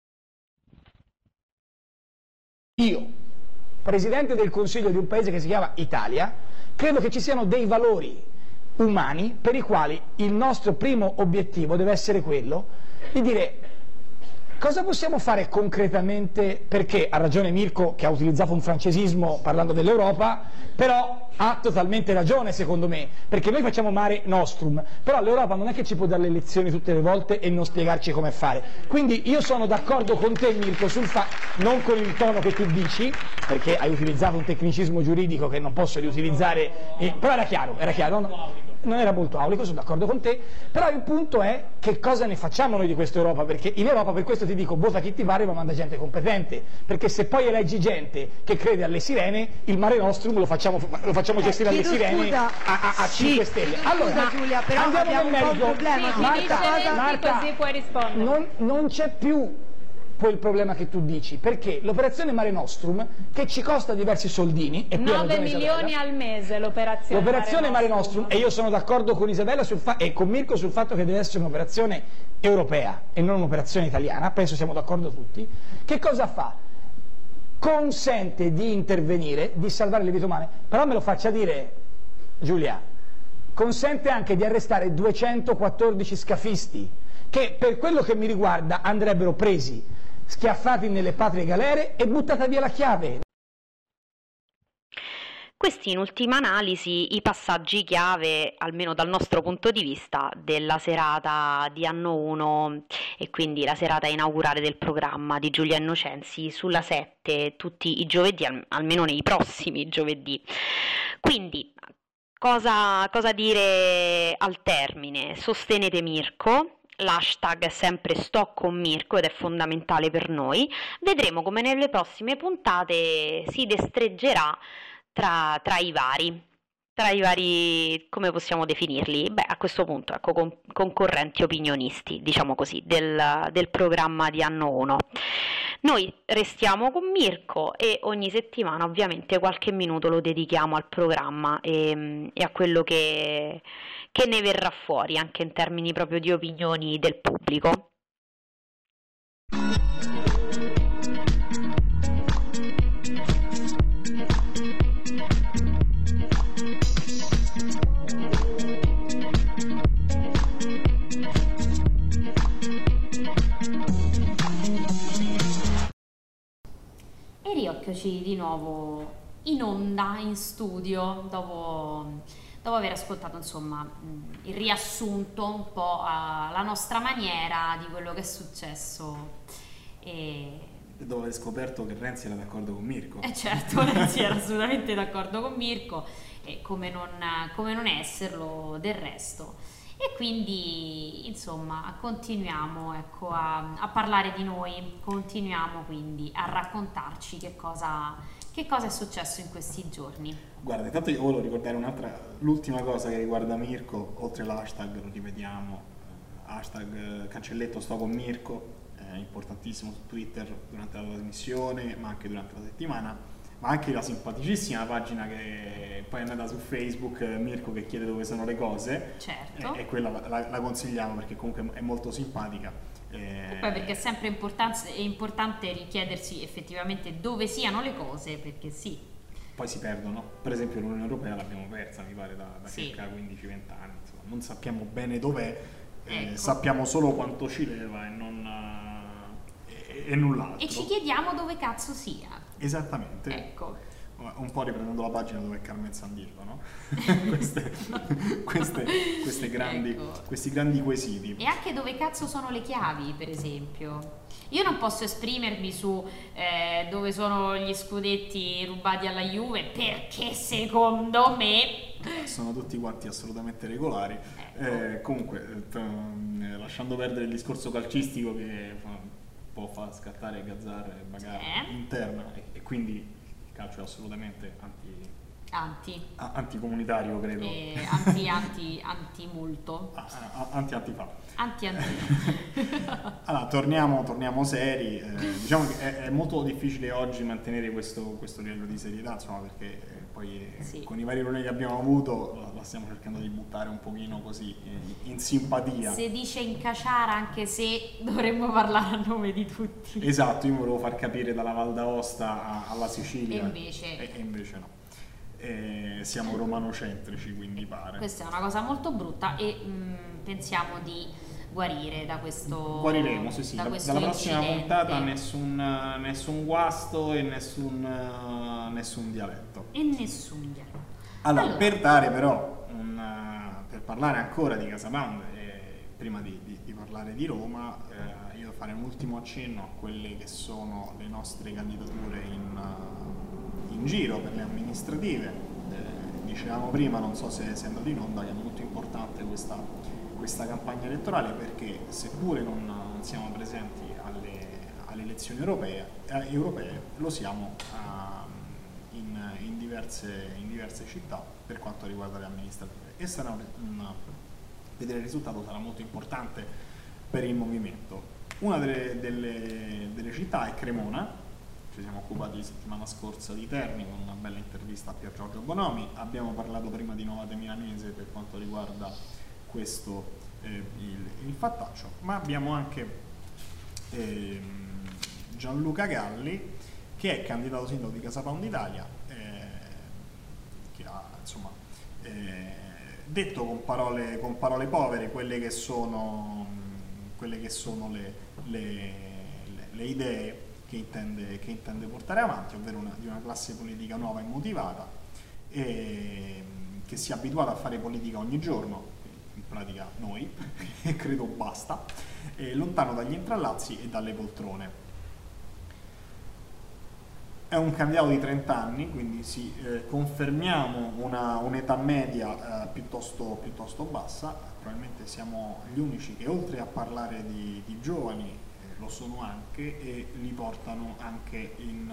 Io, presidente del Consiglio di un paese che si chiama Italia, credo che ci siano dei valori umani per i quali il nostro primo obiettivo deve essere quello di dire cosa possiamo fare concretamente, perché ha ragione Mirko che ha utilizzato un francesismo parlando dell'Europa, però ha totalmente ragione secondo me, perché noi facciamo Mare Nostrum, però l'Europa non è che ci può dare le lezioni tutte le volte e non spiegarci come fare. Quindi io sono d'accordo con te Mirko sul fatto, non con il tono che tu dici, perché hai utilizzato un tecnicismo giuridico che non posso riutilizzare, eh, però era chiaro, era chiaro, no? Non era molto aulico, sono d'accordo con te, però il punto è che cosa ne facciamo noi di questa Europa, perché in Europa, per questo ti dico, vota chi ti pare ma manda gente competente, perché se poi eleggi gente che crede alle sirene, il Mare Nostrum lo facciamo, lo facciamo eh, gestire alle sirene scusa, a, a, a sì, cinque stelle. Allora, scusa Giulia, però andiamo abbiamo nel un po' un merito. problema. Sì, Marta, finisce Marta, così puoi rispondere. non, non c'è più quel problema che tu dici, perché l'operazione Mare Nostrum, che ci costa diversi soldini, e nove milioni al mese l'operazione l'operazione Mare Nostrum, e io sono d'accordo con Isabella sul e con Mirko sul fatto che deve essere un'operazione europea e non un'operazione italiana, penso siamo d'accordo tutti. Che cosa fa? Consente di intervenire, di salvare le vite umane, però me lo faccia dire Giulia, consente anche di arrestare duecentoquattordici scafisti che per quello che mi riguarda andrebbero presi, schiaffati nelle patrie galere e buttata via la chiave. Questi in ultima analisi i passaggi chiave, almeno dal nostro punto di vista, della serata di anno uno e quindi la serata inaugurale del programma di Giulia Innocenzi sulla sette tutti i giovedì, almeno nei prossimi giovedì. Quindi cosa, cosa dire al termine? Sostenete Mirko. L'hashtag è sempre sto con Mirko ed è fondamentale per noi. Vedremo come nelle prossime puntate si destreggerà tra, tra i vari, tra i vari, come possiamo definirli? Beh, a questo punto, ecco, con, concorrenti opinionisti, diciamo così, del, del programma di anno uno. Noi restiamo con Mirko e ogni settimana ovviamente qualche minuto lo dedichiamo al programma e, e a quello che, che ne verrà fuori, anche in termini proprio di opinioni del pubblico. E rieccoci di nuovo in onda, in studio, dopo, dopo aver ascoltato insomma il riassunto un po' alla nostra maniera di quello che è successo. E, e dopo aver scoperto che Renzi era d'accordo con Mirko. Eh certo, Renzi era assolutamente d'accordo con Mirko, e come non, come non esserlo del resto. E quindi insomma continuiamo, ecco, a, a parlare di noi, continuiamo quindi a raccontarci che cosa, che cosa è successo in questi giorni. Guarda, intanto io volevo ricordare un'altra, l'ultima cosa che riguarda Mirko, oltre l'hashtag, lo rivediamo, hashtag cancelletto sto con Mirko, è importantissimo su Twitter durante la trasmissione, ma anche durante la settimana. Ma anche la simpaticissima pagina che poi è andata su Facebook, Mirko che chiede dove sono le cose, certo. e, e quella la, la consigliamo perché comunque è molto simpatica. E poi perché è sempre importante, è importante richiedersi effettivamente dove siano le cose, perché sì. Poi si perdono, per esempio l'Unione Europea l'abbiamo persa, mi pare, da, da sì. circa quindici venti anni, insomma, non sappiamo bene dov'è, ecco. eh, sappiamo solo quanto ci leva e, non, e, e null'altro. E ci chiediamo dove cazzo sia. Esattamente. Ecco. Un po' riprendendo la pagina dove è Carmen Sandillo, no? queste, queste, queste grandi, ecco. Questi grandi quesiti. E anche dove cazzo sono le chiavi, per esempio. Io non posso esprimermi su eh, dove sono gli scudetti rubati alla Juve, perché secondo me sono tutti quanti assolutamente regolari. Ecco. Eh, comunque, eh, lasciando perdere il discorso calcistico che può far scattare Gazzar e Bagarre sì. interna, e, e quindi il calcio è assolutamente anti, anti. A, anticomunitario, credo. E anti, anti, anti molto. A, a, anti anti fa. Anti anti. Allora, torniamo, torniamo seri. Eh, diciamo che è, è molto difficile oggi mantenere questo, questo livello di serietà, insomma, perché eh, poi eh, sì. con i vari problemi che abbiamo avuto la, la stiamo cercando di buttare un pochino così eh, in simpatia. Si dice in caciara, anche se dovremmo parlare a nome di tutti. Esatto, io volevo far capire dalla Val d'Aosta a, alla Sicilia. E invece, e, e invece no. Eh, siamo romanocentrici, quindi pare. Questa è una cosa molto brutta e mh, pensiamo di guarire da questo. Guariremo, sì, sì. Da Da, dalla prossima puntata nessun, nessun guasto e nessun, uh, nessun dialetto. E nessun dialetto. Allora, allora. per dare però un, uh, per parlare ancora di CasaPound, eh, prima di, di, di parlare di Roma, eh, io devo fare un ultimo accenno a quelle che sono le nostre candidature in. Uh, in giro per le amministrative. Eh, dicevamo prima, non so se, se è andato in onda, che è molto importante questa, questa campagna elettorale, perché seppure non, non siamo presenti alle, alle elezioni europee, eh, europee lo siamo eh, in, in, diverse, in diverse città per quanto riguarda le amministrative, e sarà un, un, vedere il risultato sarà molto importante per il movimento. Una delle, delle, delle città è Cremona. Ci siamo occupati la settimana scorsa di Terni con una bella intervista a Pier Giorgio Bonomi. Abbiamo parlato prima di Novate Milanese per quanto riguarda questo eh, il, il fattaccio, ma abbiamo anche eh, Gianluca Galli, che è candidato sindaco di Casapound Italia, eh, che ha insomma eh, detto con parole, con parole povere quelle che sono, quelle che sono le, le, le, le idee Che intende, che intende portare avanti, ovvero una, di una classe politica nuova e motivata, e che si è abituata a fare politica ogni giorno, in pratica noi, e credo basta, e lontano dagli intrallazzi e dalle poltrone. È un candidato di trenta anni, quindi sì, eh, confermiamo una, un'età media eh, piuttosto, piuttosto bassa. Probabilmente siamo gli unici che, oltre a parlare di, di giovani, lo sono anche, e li portano anche in,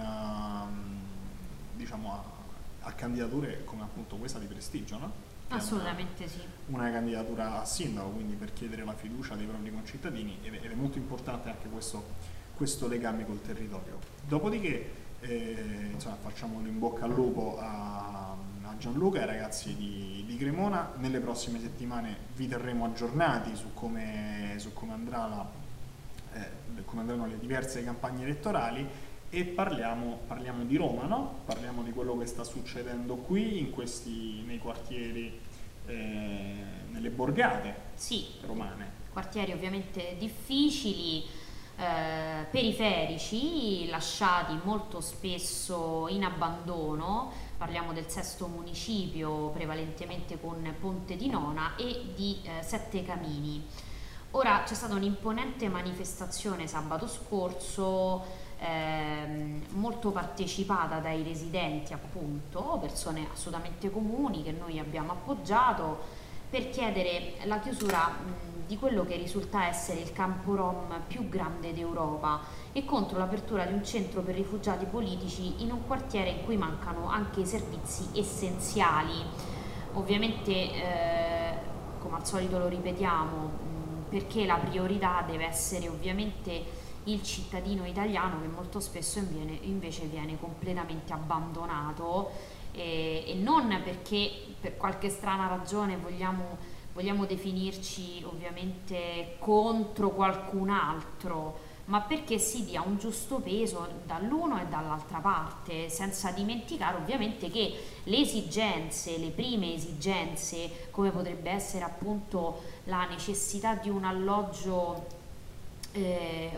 uh, diciamo a, a candidature come appunto questa di prestigio, no? Assolutamente sì. Una candidatura a sindaco, quindi per chiedere la fiducia dei propri concittadini, ed è molto importante anche questo, questo legame col territorio. Dopodiché eh, insomma, facciamo in bocca al lupo a, a Gianluca e ai ragazzi di, di Cremona. Nelle prossime settimane vi terremo aggiornati su come, su come andrà la Eh, come andranno le diverse campagne elettorali, e parliamo, parliamo di Roma, no? Parliamo di quello che sta succedendo qui, in questi, nei quartieri, eh, nelle borgate sì, romane. Quartieri ovviamente difficili, eh, periferici, lasciati molto spesso in abbandono. Parliamo del sesto municipio, prevalentemente con Ponte di Nona, e di eh, Sette Camini. Ora c'è stata un'imponente manifestazione sabato scorso, ehm, molto partecipata dai residenti, appunto, persone assolutamente comuni che noi abbiamo appoggiato, per chiedere la chiusura mh, di quello che risulta essere il campo rom più grande d'Europa, e contro l'apertura di un centro per rifugiati politici in un quartiere in cui mancano anche i servizi essenziali. Ovviamente, eh, come al solito lo ripetiamo, perché la priorità deve essere ovviamente il cittadino italiano, che molto spesso viene, invece viene completamente abbandonato, e, e non perché per qualche strana ragione vogliamo, vogliamo definirci ovviamente contro qualcun altro, ma perché si dia un giusto peso dall'uno e dall'altra parte, senza dimenticare ovviamente che le esigenze, le prime esigenze, come potrebbe essere appunto la necessità di un alloggio, eh,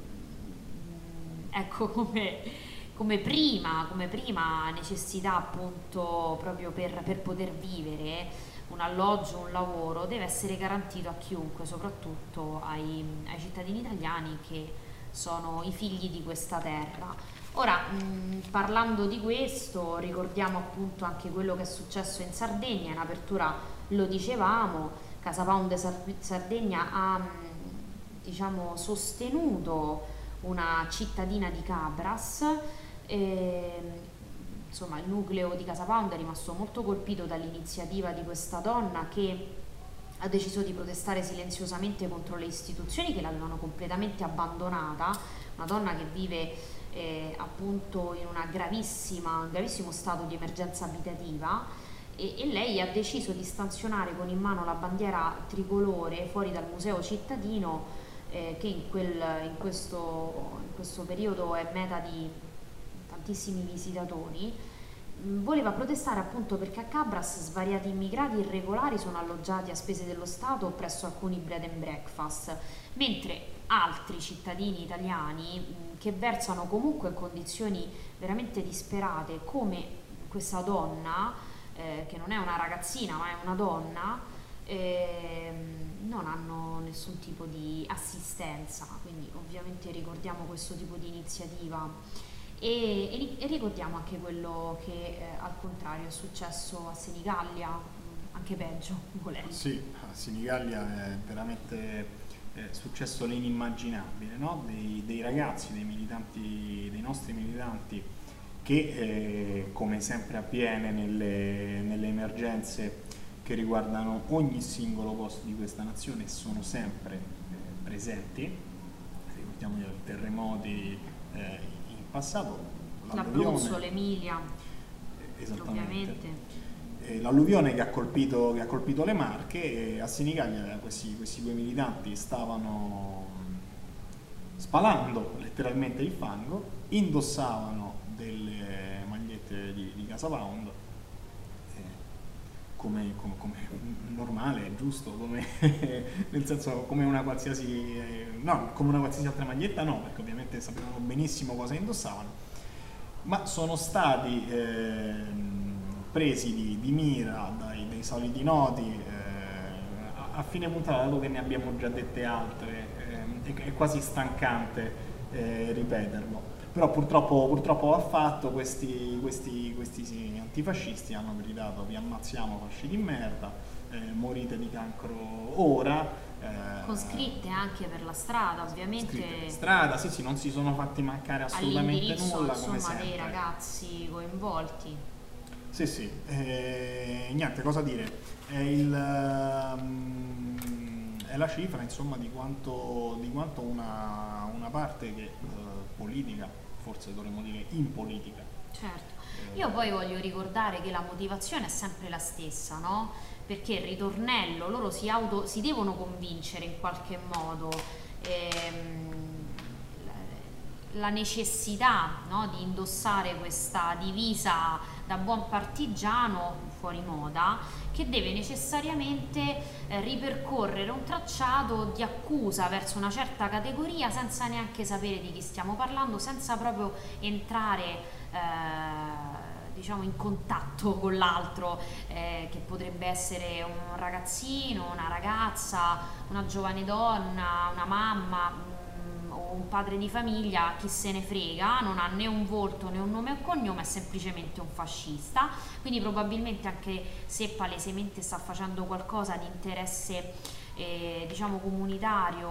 ecco come, come, prima, come prima necessità appunto proprio per, per poter vivere, un alloggio, un lavoro, deve essere garantito a chiunque, soprattutto ai, ai cittadini italiani che sono i figli di questa terra. Ora, mh, parlando di questo, ricordiamo appunto anche quello che è successo in Sardegna. In apertura lo dicevamo, Casapound Sardegna ha mh, diciamo sostenuto una cittadina di Cabras, e, insomma il nucleo di Casapound è rimasto molto colpito dall'iniziativa di questa donna, che ha deciso di protestare silenziosamente contro le istituzioni che l'avevano completamente abbandonata, una donna che vive eh, appunto in una gravissima, un gravissimo stato di emergenza abitativa, e, e lei ha deciso di stanzionare con in mano la bandiera tricolore fuori dal museo cittadino, eh, che in, quel, in, questo, in questo periodo è meta di tantissimi visitatori. Voleva protestare appunto perché a Cabras svariati immigrati irregolari sono alloggiati a spese dello Stato presso alcuni bed and breakfast, mentre altri cittadini italiani mh, che versano comunque in condizioni veramente disperate, come questa donna, eh, che non è una ragazzina ma è una donna, eh, non hanno nessun tipo di assistenza. Quindi ovviamente ricordiamo questo tipo di iniziativa. E, e, e ricordiamo anche quello che eh, al contrario è successo a Senigallia, anche peggio volendo. Sì, a Senigallia è veramente è successo l'inimmaginabile, no? dei, dei ragazzi, dei militanti, dei nostri militanti, che eh, come sempre avviene nelle, nelle emergenze che riguardano ogni singolo posto di questa nazione, sono sempre eh, presenti. terremoti eh, in passato. L'Abruzzo, l'Emilia, esattamente. Ovviamente. L'alluvione che ha colpito, che ha colpito le Marche, e a Senigallia questi, questi due militanti stavano spalando letteralmente il fango, indossavano delle magliette di, di Casa Pound, eh, come, come, come normale, giusto, come, nel senso come una qualsiasi, eh, no, come una qualsiasi altra maglietta no, perché ovviamente sapevano benissimo cosa indossavano, ma sono stati eh, presi di, di mira dai, dai soliti noti. eh, a, a fine puntata, dato che ne abbiamo già dette altre, eh, è, è quasi stancante eh, ripeterlo, però purtroppo, purtroppo va fatto. Questi, questi, questi sì, antifascisti hanno gridato: vi ammazziamo fasci di merda, eh, morite di cancro ora, eh, con scritte anche per la strada, ovviamente per strada, sì sì, non si sono fatti mancare assolutamente nulla, come insomma, sempre, dei ragazzi coinvolti. Sì, sì, eh, niente, cosa dire, è, il, um, è la cifra, insomma, di quanto, di quanto una, una parte che uh, politica, forse dovremmo dire in politica. Certo, io poi voglio ricordare che la motivazione è sempre la stessa, no? Perché il ritornello, loro si, auto, si devono convincere in qualche modo, ehm, la necessità, no, di indossare questa divisa da buon partigiano fuori moda, che deve necessariamente eh, ripercorrere un tracciato di accusa verso una certa categoria senza neanche sapere di chi stiamo parlando, senza proprio entrare eh, diciamo in contatto con l'altro, eh, che potrebbe essere un ragazzino, una ragazza, una giovane donna, una mamma, un padre di famiglia, chi se ne frega, non ha né un volto né un nome o cognome, è semplicemente un fascista. Quindi probabilmente, anche se palesemente sta facendo qualcosa di interesse eh, diciamo comunitario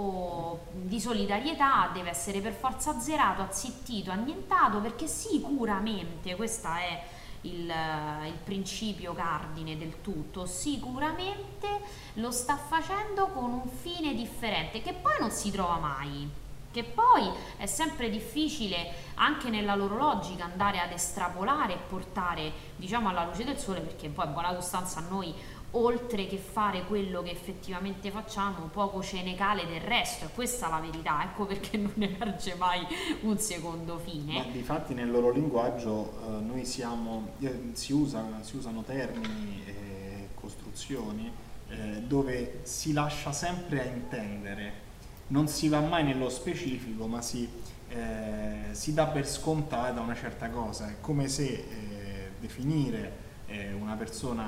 o di solidarietà, deve essere per forza azzerato, azzittito, annientato, perché sicuramente questo è il, il principio cardine del tutto, sicuramente lo sta facendo con un fine differente, che poi non si trova mai, che poi è sempre difficile anche nella loro logica andare ad estrapolare e portare, diciamo, alla luce del sole, perché poi in buona sostanza a noi, oltre che fare quello che effettivamente facciamo, poco ce ne cale del resto, e questa è la verità, ecco perché non emerge mai un secondo fine. Ma difatti nel loro linguaggio eh, noi siamo, eh, si, usa, si usano termini e costruzioni eh, dove si lascia sempre a intendere, non si va mai nello specifico, ma si, eh, si dà per scontata una certa cosa. È come se eh, definire eh, una persona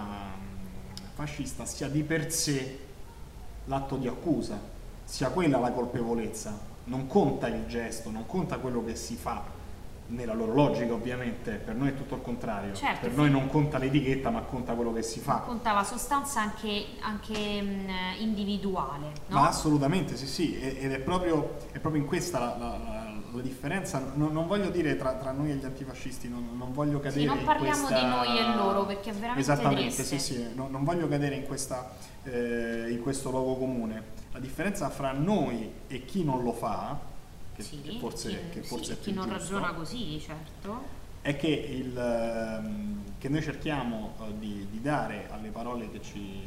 fascista sia di per sé l'atto di accusa, sia quella la colpevolezza. Non conta il gesto, non conta quello che si fa, nella loro logica ovviamente. Per noi è tutto il contrario, certo, per sì. Noi non conta l'etichetta, ma conta quello che si fa, conta la sostanza anche, anche mh, individuale, no? Ma assolutamente sì sì, ed è proprio, è proprio in questa la, la, la, la differenza. Non, non voglio dire tra, tra noi e gli antifascisti, non, non voglio cadere sì, non parliamo in questa... di noi e loro, perché è veramente esattamente, triste. sì sì, no, non voglio cadere in, questa, eh, in questo luogo comune. La differenza fra noi e chi non lo fa, che, sì, che forse, chi, che forse sì, è più chi non giusto, ragiona così, certo, è che, il, ehm, che noi cerchiamo uh, di, di dare alle parole che ci,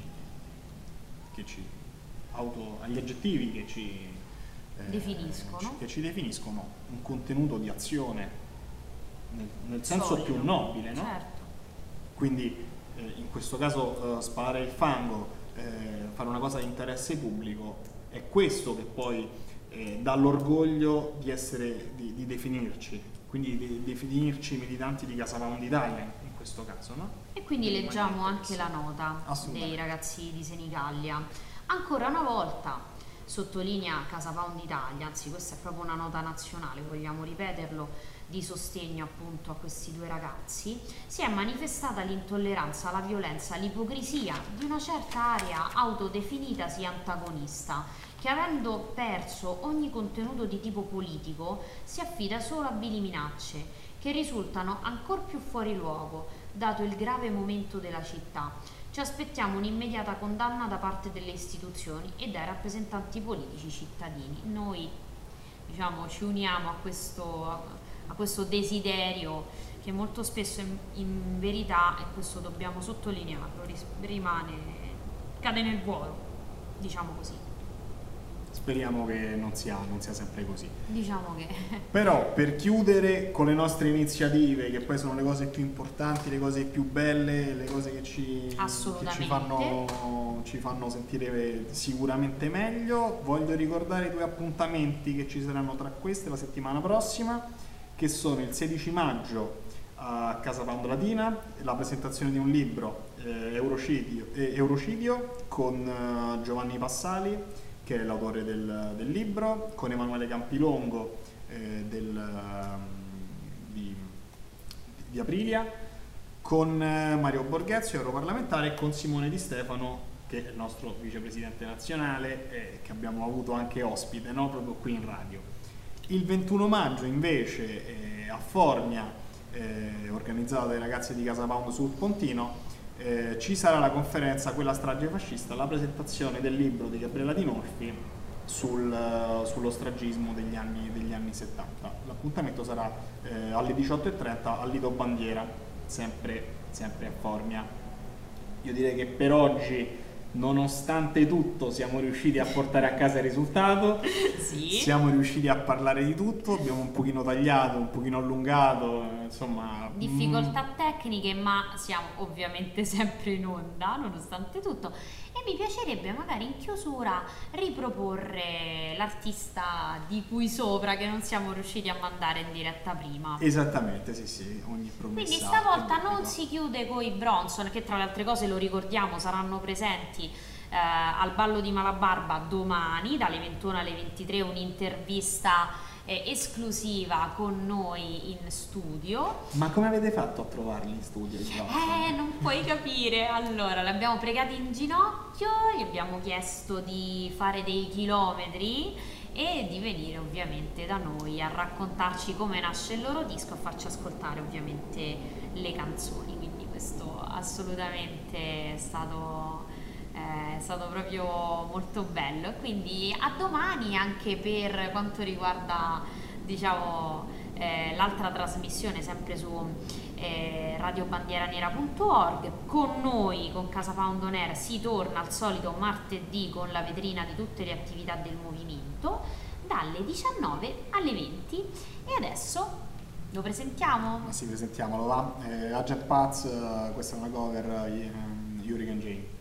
che ci auto, agli aggettivi che ci, eh, definiscono. Ci, che ci definiscono un contenuto di azione nel, nel senso Solido, più nobile, no? Certo. Quindi eh, in questo caso uh, sparare il fango, eh, fare una cosa di interesse pubblico, è questo che poi Eh, dà l'orgoglio di essere, di, di definirci, quindi di definirci militanti di Casa Pound Italia in questo caso, no? E quindi leggiamo anche la nota dei ragazzi di Senigallia. Ancora una volta sottolinea Casa Pound Italia, anzi questa è proprio una nota nazionale, vogliamo ripeterlo, di sostegno appunto a questi due ragazzi. Si è manifestata l'intolleranza, la violenza, l'ipocrisia di una certa area autodefinitasi antagonista, che avendo perso ogni contenuto di tipo politico si affida solo a vili minacce che risultano ancor più fuori luogo dato il grave momento della città. Ci aspettiamo un'immediata condanna da parte delle istituzioni e dai rappresentanti politici cittadini. Noi diciamo, ci uniamo a questo, a questo desiderio che molto spesso in, in verità, e questo dobbiamo sottolinearlo, rimane, cade nel vuoto, diciamo così. Speriamo che non sia, non sia sempre così. Diciamo che... Però per chiudere con le nostre iniziative, che poi sono le cose più importanti, le cose più belle, le cose che ci, che ci, fanno, ci fanno sentire sicuramente meglio, voglio ricordare due appuntamenti che ci saranno tra queste la settimana prossima, che sono il sedici maggio a Casa Pound Latina, la presentazione di un libro, eh, Eurocidio, eh, Eurocidio con eh, Giovanni Passali, che è l'autore del, del libro, con Emanuele Campilongo eh, del, di, di Aprilia, con eh, Mario Borghezio, europarlamentare, e con Simone Di Stefano, che è il nostro vicepresidente nazionale, eh, che abbiamo avuto anche ospite, no? Proprio qui in radio. Il ventuno maggio invece eh, a Formia, eh, organizzata dai ragazzi di Casa Pound sul Pontino, Eh, ci sarà la conferenza Quella strage fascista, la presentazione del libro di Gabriella Dinolfi sul, uh, sullo stragismo degli anni, degli anni settanta. L'appuntamento sarà eh, alle diciotto e trenta al Lido Bandiera, sempre, sempre a Formia. Io direi che per oggi, nonostante tutto, siamo riusciti a portare a casa il risultato. Sì. Siamo riusciti a parlare di tutto, abbiamo un pochino tagliato, un pochino allungato, insomma... difficoltà mm. tecniche, ma siamo ovviamente sempre in onda, nonostante tutto. E mi piacerebbe magari in chiusura riproporre l'artista di cui sopra, che non siamo riusciti a mandare in diretta prima. Esattamente, sì sì, ogni promessa. Quindi stavolta non si chiude con i Bronson, che tra le altre cose, lo ricordiamo, saranno presenti eh, al Ballo di Malabarba domani dalle ventuno alle ventitré, un'intervista eh, esclusiva con noi in studio. Ma come avete fatto a trovarli in studio? Eh, non puoi capire. Allora, li abbiamo pregati in ginocchio, gli abbiamo chiesto di fare dei chilometri e di venire ovviamente da noi a raccontarci come nasce il loro disco, a farci ascoltare ovviamente le canzoni, quindi questo assolutamente è stato, eh, è stato proprio molto bello. E quindi a domani anche per quanto riguarda, diciamo, eh, l'altra trasmissione sempre su eh, radio bandiera nera punto org. Con noi, con Casa Pound On Air, si torna al solito martedì con la vetrina di tutte le attività del movimento dalle diciannove alle venti. E adesso lo presentiamo? Ma sì, presentiamolo, va. Eh, Agent Paz, questa è una cover, uh, Hurricane Jane.